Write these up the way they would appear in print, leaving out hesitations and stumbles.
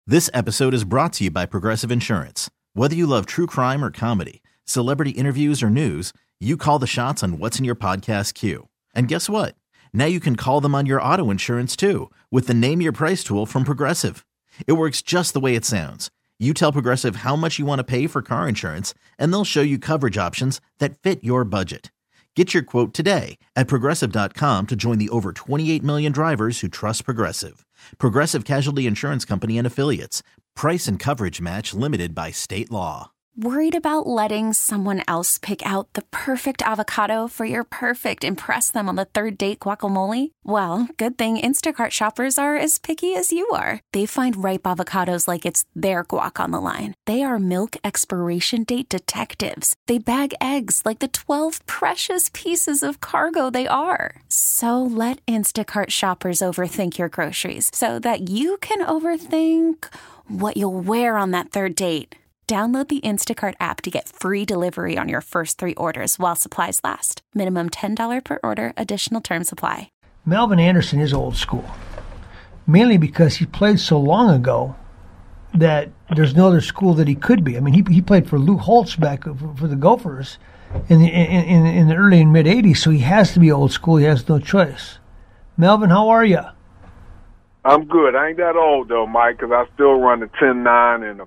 This episode is brought to you by Progressive Insurance. Whether you love true crime or comedy, celebrity interviews or news, you call the shots on what's in your podcast queue. And guess what? Now you can call them on your auto insurance too with the Name Your Price tool from Progressive. It works just the way it sounds. You tell Progressive how much you want to pay for car insurance, and they'll show you coverage options that fit your budget. Get your quote today at Progressive.com to join the over 28 million drivers who trust Progressive. Progressive Casualty Insurance Company and Affiliates. Price and coverage match limited by state law. Worried about letting someone else pick out the perfect avocado for your perfect impress them on the third date guacamole? Well, good thing Instacart shoppers are as picky as you are. They find ripe avocados like it's their guac on the line. They are milk expiration date detectives. They bag eggs like the 12 precious pieces of cargo they are. So let Instacart shoppers overthink your groceries so that you can overthink what you'll wear on that third date. Download the Instacart app to get free delivery on your first 3 orders while supplies last. Minimum $10 per order. Additional terms apply. Melvin Anderson is old school, mainly because he played so long ago that there's no other school that he could be. I mean, he played for Lou Holtz back for the Gophers in the early and mid-'80s, so he has to be old school. He has no choice. Melvin, how are you? I'm good. I ain't that old, though, Mike, because I still run the 10.9 and the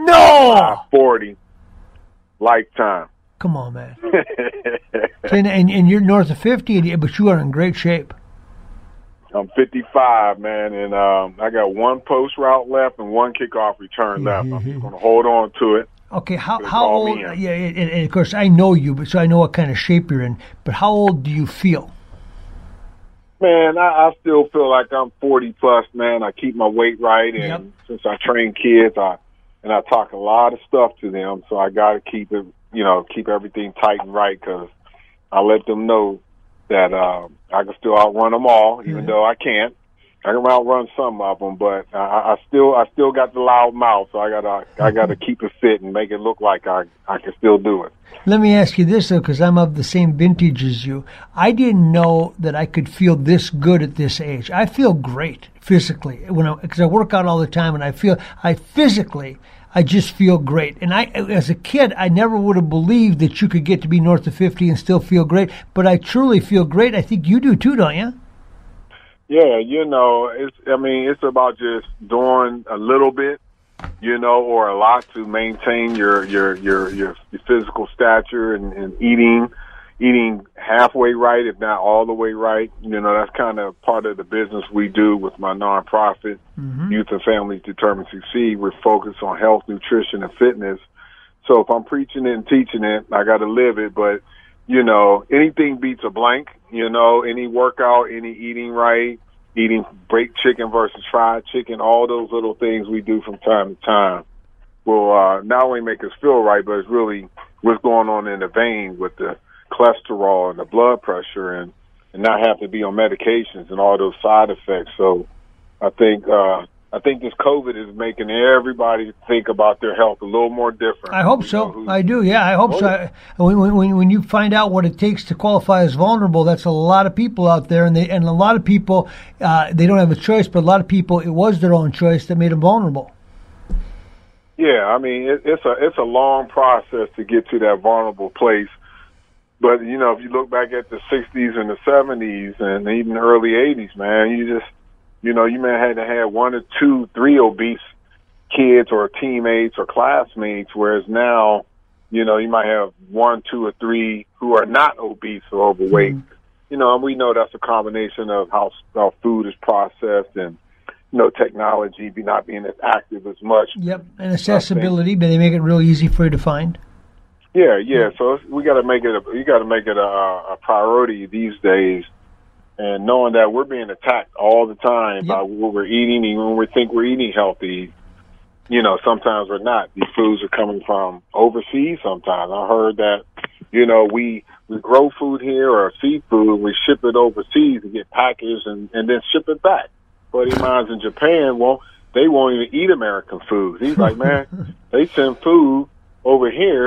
4.40 lifetime. Come on, man. and you're north of 50, but you are in great shape. I'm 55, man, and I got one post route left and one kickoff return left. I'm just going to hold on to it. Okay, how old? Yeah, and of course, I know you, but so I know what kind of shape you're in. But how old do you feel? Man, I still feel like I'm 40 plus, man. I keep my weight right, and since I train kids, I talk a lot of stuff to them, so I got to keep it, keep everything tight and right, because I let them know that I can still outrun them all, even though I can't. I can outrun some of them, but I still got the loud mouth, so I gotta keep it fit and make it look like I can still do it. Let me ask you this, though, because I'm of the same vintage as you. I didn't know that I could feel this good at this age. I feel great physically because I work out all the time, and I just feel great. And as a kid, I never would have believed that you could get to be north of 50 and still feel great. But I truly feel great. I think you do too, don't you? Yeah, it's about just doing a little bit, or a lot to maintain your physical stature and eating halfway right, if not all the way right. That's kind of part of the business we do with my nonprofit, Youth and Families Determined to Succeed. We're focused on health, nutrition, and fitness. So if I'm preaching it and teaching it, I got to live it. But, anything beats a blank, any workout, any eating right, eating baked chicken versus fried chicken, all those little things we do from time to time will not only make us feel right, but it's really what's going on in the vein with the cholesterol and the blood pressure and not have to be on medications and all those side effects. So I think this COVID is making everybody think about their health a little more different. I hope so. I do. Yeah, I hope so. When you find out what it takes to qualify as vulnerable, that's a lot of people out there, and a lot of people they don't have a choice. But a lot of people, it was their own choice that made them vulnerable. Yeah, I mean it's a long process to get to that vulnerable place. But if you look back at the 60s and the 70s and even the early 80s, man, you may have to have 1 or 2, 3 obese kids or teammates or classmates, whereas now, you might have 1, 2, or 3 who are not obese or overweight. And we know that's a combination of how food is processed and, technology not being as active as much. Yep, and accessibility, but they make it real easy for you to find. Yeah. So we got to make it a priority these days. And knowing that we're being attacked all the time by what we're eating, even when we think we're eating healthy, sometimes we're not. These foods are coming from overseas sometimes. I heard that, we grow food here or seafood, we ship it overseas and get packaged and then ship it back. Buddy of mine's in Japan, they won't even eat American food. He's like, man, they send food over here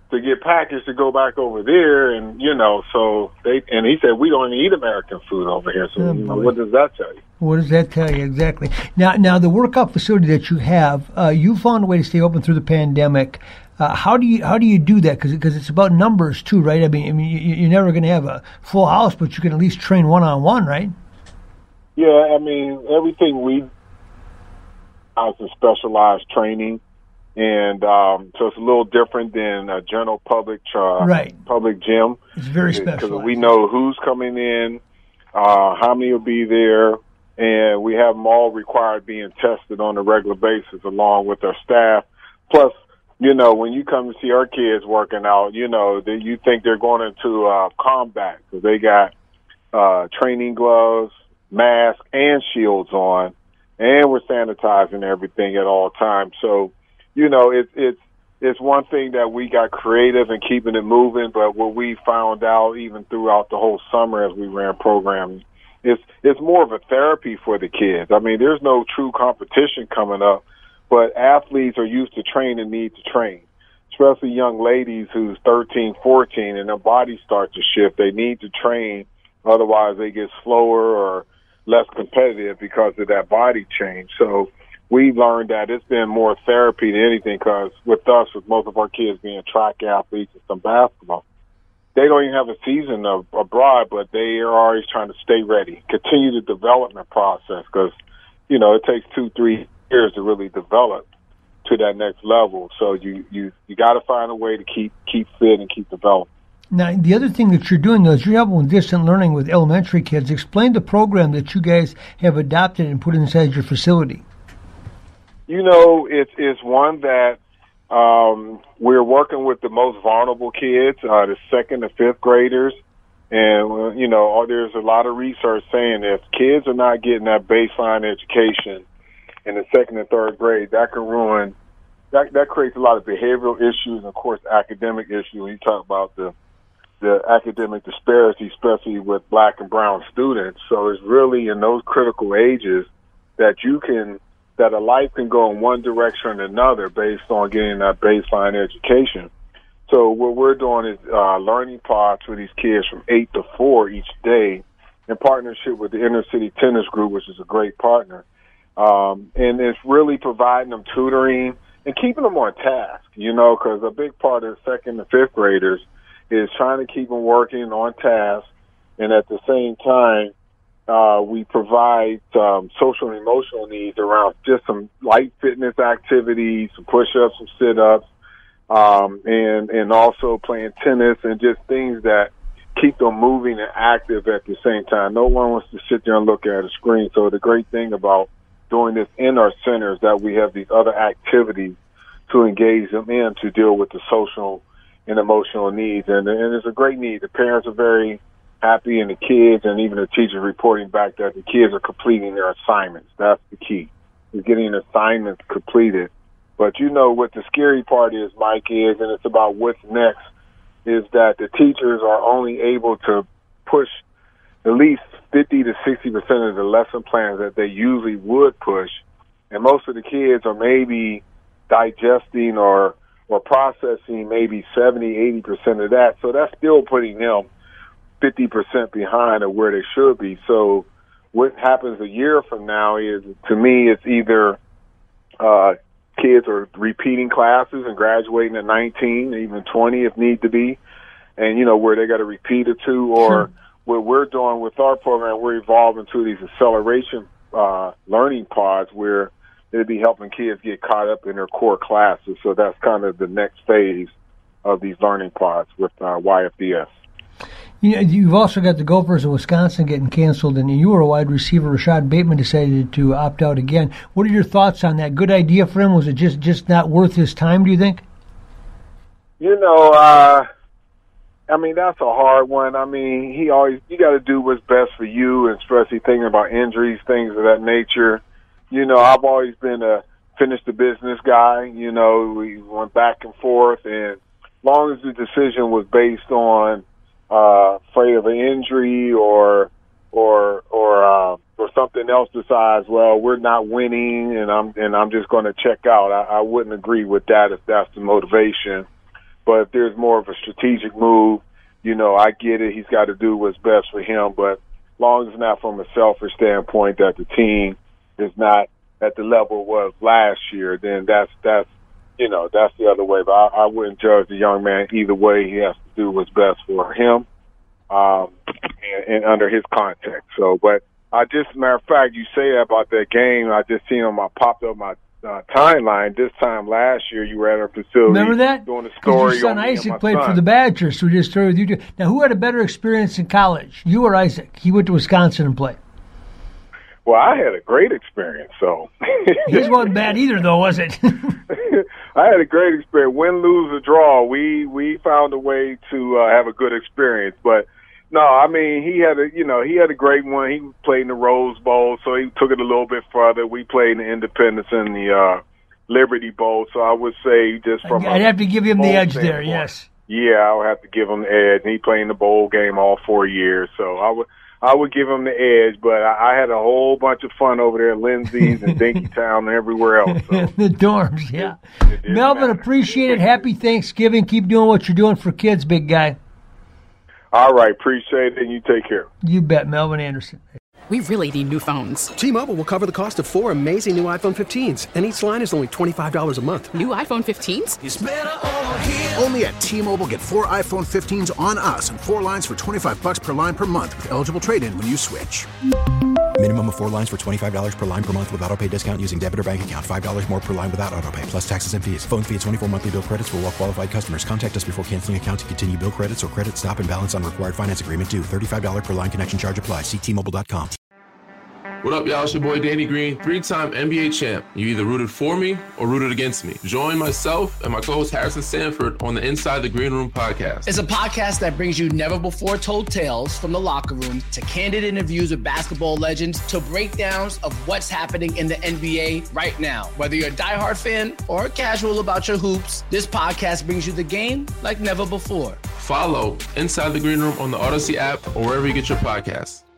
to get packaged to go back over there, and so he said we don't even eat American food over here. So what does that tell you? What does that tell you exactly? Now the workout facility that you have, you found a way to stay open through the pandemic. How do you do that? Because it's about numbers too, right? I mean, you're never going to have a full house, but you can at least train one-on-one, right? Yeah, I mean, everything we have is specialized training. And so it's a little different than a general public public gym. It's very specialized. Because we know who's coming in, how many will be there, and we have them all required being tested on a regular basis along with our staff. Plus, when you come to see our kids working out, that you think they're going into combat because they got training gloves, masks, and shields on, and we're sanitizing everything at all times. So, it's one thing that we got creative in keeping it moving, but what we found out even throughout the whole summer as we ran programs, it's more of a therapy for the kids. I mean, there's no true competition coming up, but athletes are used to train and need to train, especially young ladies who's 13, 14, and their bodies start to shift. They need to train, otherwise they get slower or less competitive because of that body change. So we learned that it's been more therapy than anything because with most of our kids being track athletes and some basketball, they don't even have a season abroad, but they are always trying to stay ready, continue the development process because, it takes 2-3 years to really develop to that next level. So you got to find a way to keep fit and keep developing. Now, the other thing that you're doing, though, is you're helping with distant learning with elementary kids. Explain the program that you guys have adopted and put inside your facility. It's one that we're working with the most vulnerable kids, the 2nd and 5th graders. And, there's a lot of research saying if kids are not getting that baseline education in the 2nd and 3rd grade, that can ruin, that creates a lot of behavioral issues and, of course, academic issues when you talk about the academic disparity, especially with black and brown students. So it's really in those critical ages that that a life can go in one direction or another based on getting that baseline education. So what we're doing is learning pods for these kids from 8 to 4 each day in partnership with the Inner City Tennis Group, which is a great partner. And it's really providing them tutoring and keeping them on task, because a big part of the 2nd and 5th graders is trying to keep them working on task. And at the same time, we provide social and emotional needs around just some light fitness activities, some push-ups, some sit-ups, and also playing tennis and just things that keep them moving and active at the same time. No one wants to sit there and look at a screen. So the great thing about doing this in our center is that we have these other activities to engage them in to deal with the social and emotional needs. And it's a great need. The parents are very happy, and the kids and even the teachers reporting back that the kids are completing their assignments. That's the key, is getting assignments completed. But what the scary part is, Mike, and it's about what's next, is that the teachers are only able to push at least 50 to 60% of the lesson plans that they usually would push. And most of the kids are maybe digesting or processing maybe 70, 80% of that. So that's still putting them 50% behind of where they should be. So what happens a year from now is, to me, it's either kids are repeating classes and graduating at 19, even 20 if need to be, and, where they got to repeat or two, or what we're doing with our program, we're evolving to these acceleration learning pods where they'll be helping kids get caught up in their core classes. So that's kind of the next phase of these learning pods with YFDS. You've also got the Gophers of Wisconsin getting canceled, and you were a wide receiver. Rashad Bateman decided to opt out again. What are your thoughts on that? Good idea for him? Was it just not worth his time, do you think? That's a hard one. You got to do what's best for you, and especially thinking about injuries, things of that nature. I've always been a finish the business guy. We went back and forth, and as long as the decision was based on afraid of an injury or something else besides, well, we're not winning and I'm just going to check out, I wouldn't agree with that if that's the motivation. But if there's more of a strategic move, you know, I get it. He's got to do what's best for him. But as long as it's not from a selfish standpoint that the team is not at the level it was last year, then that's the other way. But I wouldn't judge the young man either way. He has to do what's best for him and under his context. So, but matter of fact, you say about that game, I just seen popped up my timeline. This time last year, you were at our facility. Remember that? Doing a story. Your son Isaac played for the Badgers, so we did a story with you too. Now, who had a better experience in college, you or Isaac? He went to Wisconsin and played. Well, I had a great experience, so. His wasn't bad either, though, was it? I had a great experience. Win, lose, or draw, we found a way to have a good experience. But no, I mean he had a great one. He played in the Rose Bowl, so he took it a little bit further. We played in the Independence and the Liberty Bowl, so I would say just from I'd have to give him the edge there. Yes. Yeah, I would have to give him the edge. And he played in the bowl game all 4 years, so I would give him the edge, but I had a whole bunch of fun over there at Lindsay's and Dinkytown and everywhere else. So. The dorms, yeah. Melvin, appreciate it. Happy Thanksgiving. Keep doing what you're doing for kids, big guy. All right, appreciate it, and you take care. You bet, Melvin Anderson. We really need new phones. T-Mobile will cover the cost of 4 amazing new iPhone 15s, and each line is only $25 a month. New iPhone 15s? It's better over here. Only at T-Mobile, get 4 iPhone 15s on us and 4 lines for $25 per line per month with eligible trade-in when you switch. Minimum of 4 lines for $25 per line per month with autopay discount using debit or bank account. $5 more per line without autopay, plus taxes and fees. Phone fee at 24 monthly bill credits for well-qualified customers. Contact us before canceling account to continue bill credits or credit stop and balance on required finance agreement due. $35 per line connection charge applies. See T-Mobile.com. What up, y'all? It's your boy Danny Green, 3-time NBA champ. You either rooted for me or rooted against me. Join myself and my co-host Harrison Sanford on the Inside the Green Room podcast. It's a podcast that brings you never-before-told tales from the locker room to candid interviews with basketball legends to breakdowns of what's happening in the NBA right now. Whether you're a diehard fan or casual about your hoops, this podcast brings you the game like never before. Follow Inside the Green Room on the Odyssey app or wherever you get your podcasts.